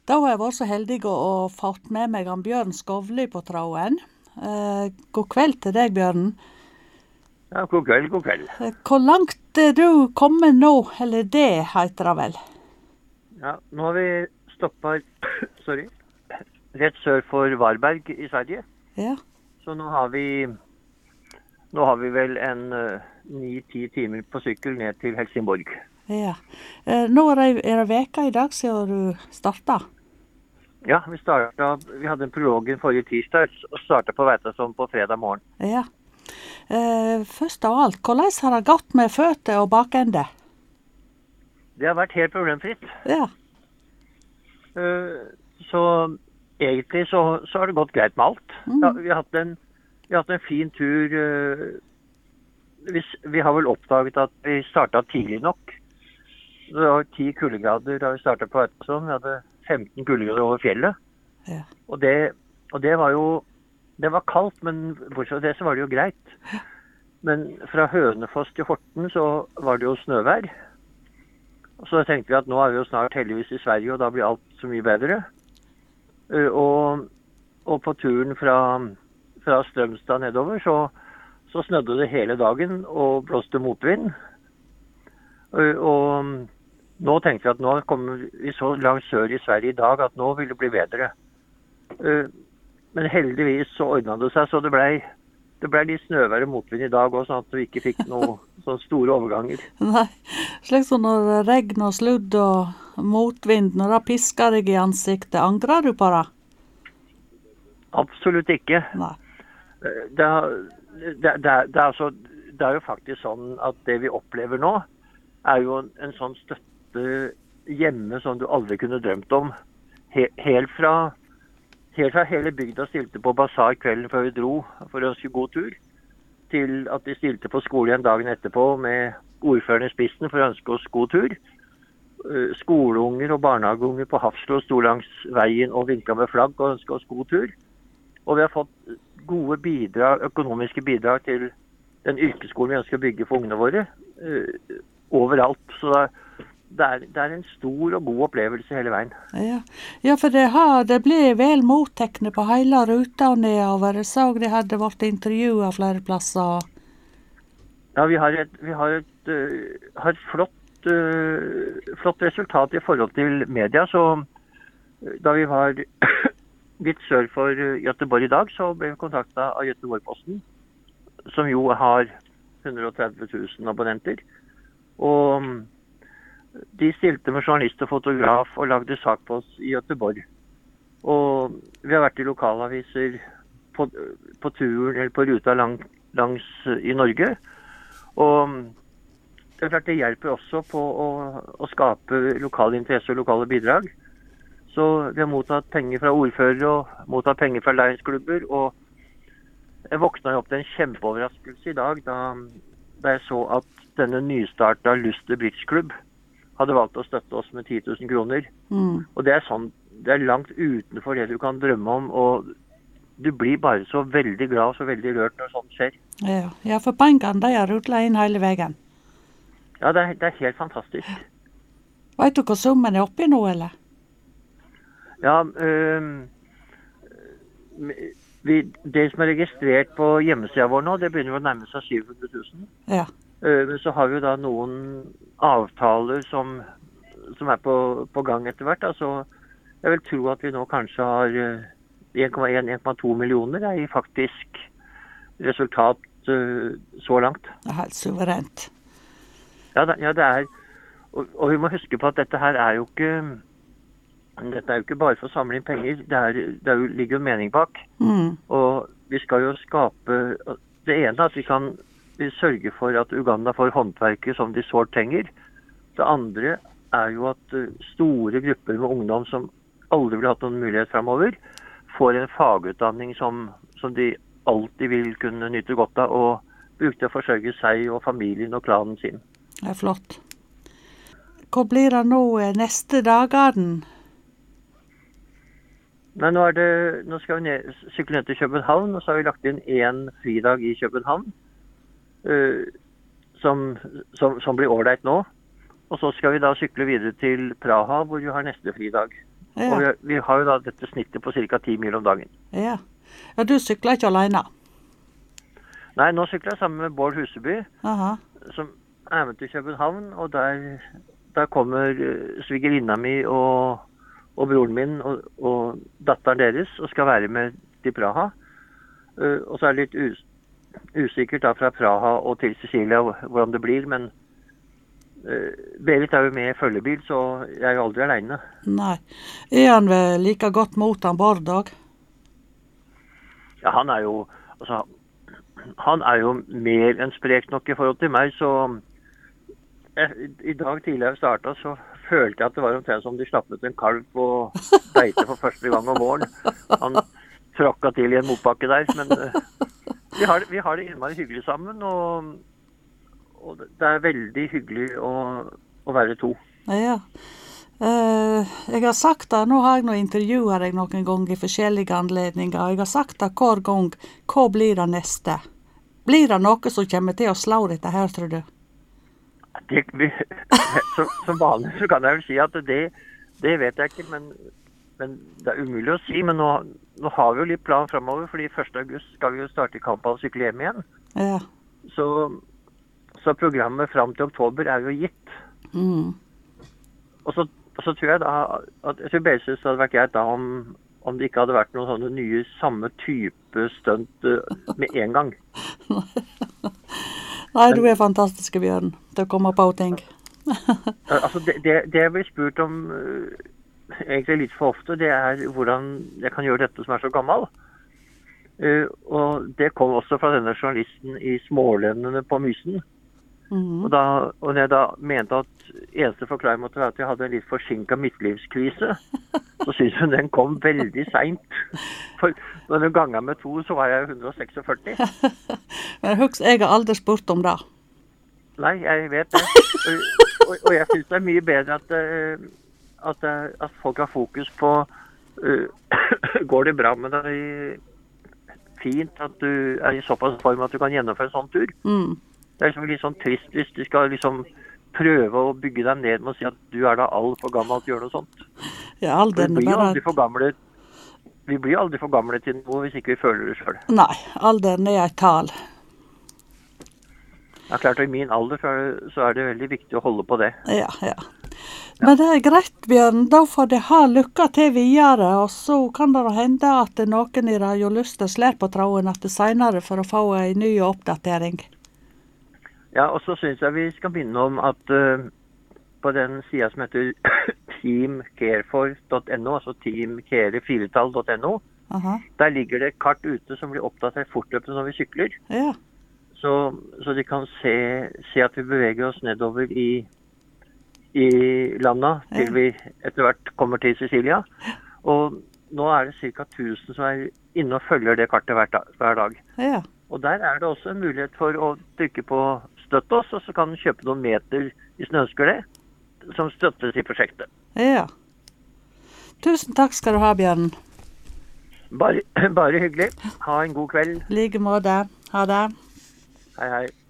Da har jeg vært så heldig å fått med meg han Bjørn Skovli på tråden. God kveld til deg, Bjørn. Ja, god kveld, god kveld. Hvor langt er du kommet nå, eller det heter det vel? Ja, nå har vi stoppet, sorry, rett sør for Varberg i Sverige. Ja. Så nå har vi vel en 9-10 timer på sykkel ned til Helsingborg. Ja. Nå er det veka i dag siden du startet. Ja, vi hadde en prolog forrige tirsdag og startet på Veitastrand på fredag morgen. Ja. Først av alt, hvordan har det gått med føtter og bakende? Det har vært helt problemfritt. Ja. Så egentlig så har det gått greit med alt. Ja, vi har hatt en fin tur. Vi har vel oppdaget at vi startet tidlig nok. Det var 10 kuldegrader da vi startet på Veitastrand. Vi hadde 15 kuldegrader over fjellet. Ja. Og det var jo, det var kaldt, men bortsett fra det så var det jo greit. Men fra Hønefoss til Horten så var det jo snøvær. Og så tenkte vi at nå er vi jo snart heldigvis i Sverige, og da blir alt så mye bedre. Og på turen fra Strømstad nedover så snødde det hele dagen og blåste motvind. Og nå tenkte vi at nå kommer vi så langt sør i Sverige i dag at nå vil det bli bedre. Men heldigvis så ordnet det seg, så det ble litt snøvær og motvind i dag også, sånn at vi ikke fikk noen sånne store overganger. Nei, slik som når regn og sludd og motvind, når det pisker deg i ansiktet, angrer du på det? Absolutt ikke. Nei. Det er jo faktisk sånn at det vi opplever nå, er jo en sånn støtte hjemme som du aldri kunne drømt om. Helt fra hele bygda stilte på basar kvelden før vi dro for å ønske god tur, til at de stilte på skole igjen dagen etterpå med ordføreren i spissen for å ønske oss god tur. Skoleunger og barnehageunger på Hafslo sto langs veien og vinket med flagg og ønsket oss god tur. Og vi har fått gode økonomiske bidrag til den yrkesskolen vi ønsker å bygge for ungene våre, overalt. Så det er en stor og god opplevelse hele veien. Ja, for det ble vel mottekne på hele ruta og nedover. Jeg så det hadde vært intervjuet flere plasser. Ja, vi har et flott resultat i forhold til media. Så da vi var litt sør for Göteborg i dag, så ble vi kontaktet av Göteborg-Posten, som jo har 130 000 abonnenter. Og de stilte med journalist og fotograf og lagde sak på oss i Göteborg. Og vi har vært i lokalaviser på turen eller på ruta langs i Norge. Og det er klart det hjelper også på å skape lokale interesse og lokale bidrag. Så vi har mottatt penger fra ordfører og mottatt penger fra læringsklubber. Og jeg våknet opp til en kjempeoverraskelse i dag da jeg så at denne nystartet Luster Bridge Club hadde valgt å støtte oss med 10 000 kroner. Og det er langt utenfor det du kan drømme om, og du blir bare så veldig glad og så veldig rørt når sånt skjer. Ja, for pengene de har rullet inn hele veien. Ja, det er helt fantastisk. Vet du hva summen er oppi nå, eller? Ja, det som er registrert på hjemmesiden vår nå, det begynner å nærme seg 700 000. Ja. Men så har vi jo da noen avtaler som er på gang etter hvert. Altså, jeg vil tro at vi nå kanskje har 1,1-1,2 millioner i faktisk resultat så langt. Det er helt suverent. Ja, det er. Og vi må huske på at dette er jo ikke bare for å samle inn penger. Det ligger jo en mening bak. Og vi skal jo skape det ene at vi sørger for at Uganda får håndverket som de sårt trenger. Det andre er jo at store grupper med ungdom som aldri vil ha hatt noen mulighet fremover, får en fagutdanning som de alltid vil kunne nyte godt av, og bruke til å forsørge seg og familien og klanen sin. Det er flott. Hva blir det nå neste dagene? Nei, nå skal vi sykle ned til København, og så har vi lagt inn en fridag i København, som blir ålreit nå. Og så skal vi da sykle videre til Praha, hvor vi har neste fridag. Ja. Og vi har jo da dette snittet på ca. 10 mil om dagen. Ja. Ja, du sykler ikke alene? Nei, nå sykler jeg sammen med Bård Huseby, Aha. som er med til København, og der kommer svigerinna mi og broren min og datteren deres og skal være med til Praha. Og så er det litt usikkert da fra Praha og til Sicilia hvordan det blir, men Berit er jo med i følgebil, så jeg er jo aldri alene. Nei. Er han vel like godt mot han Bård også? Ja, han er jo mer enn sprek nok i forhold til meg, så i dag tidligere startet så følte jeg at det var omtrent som de slappet en kalv på beite for første gang om våren. Han tråkket til i en motbakke der, men vi har det innmari hyggelig sammen, og det er veldig hyggelig å være to. Ja. Jeg har sagt det, nå har jeg nå intervjuet deg noen ganger i forskjellige anledninger, og jeg har sagt det hver gang, hva blir det neste? Blir det noe som kommer til å slå dette her, tror du? Som vanlig så kan jeg vel si at det vet jeg ikke, men det er umulig å si. Men nå har vi jo litt plan fremover, fordi 1. august skal vi jo starte i Kampal og sykle hjem igjen. Ja. Så programmet frem til oktober er jo gitt. Mm. Og så tror jeg da at jeg tror bare synes det hadde vært greit da om det ikke hadde vært noen sånne nye samme type stunt med en gang. Nei, du er fantastiske, Bjørn, til å komme på ting. Altså, det jeg blir spurt om egentlig litt for ofte, det er hvordan jeg kan gjøre dette som er så gammel. Og det kom også fra denne journalisten i Smålendene på Mysen. Mm. Og når jeg da mente at eneste forklaring måtte være at jeg hadde en litt forsinket midtlivskrise, så synes hun den kom veldig sent. For når den ganget med 2, så var jeg 146. Men husk, jeg har aldri spurt om det. Nei, jeg vet det. Og jeg synes det er mye bedre at folk har fokus på går det bra med deg, fint at du er i såpass form at du kan gjennomføre en sånn tur. Mm. Det er liksom litt sånn trist hvis de skal liksom prøve å bygge deg ned med å si at du er da for gammel til å gjøre noe sånt. Ja, alderen vi blir bare... aldri for gamle. Vi blir aldri for gamle til noe hvis ikke vi føler det selv. Nei, alderen er et tal. Ja, klart, og i min alder så er det veldig viktig å holde på det. Ja. Men det er greit, Bjørn. Da får det ha lykke til videre, og så kan det hende at noen i Radio Lyster slår på tråden at det senere for å få en ny oppdatering. Ja, og så synes jeg vi skal minne om at på den siden som heter teamcarefor.no, altså teamcare4tall.no, der ligger det kart ute som blir oppdatert fortløpende når vi sykler. Ja. Så de kan se at vi beveger oss nedover i landet til vi etter hvert kommer til Sicilia. Og nå er det ca. 1000 som er inne og følger det kartet hver dag. Ja. Og der er det også en mulighet for å trykke på støtt oss, og så kan du kjøpe noen meter hvis du ønsker det, som støttes i prosjektet. Ja. Tusen takk skal du ha, Bjørn. Bare hyggelig. Ha en god kveld. Like måte. Ha det. Hei, hei.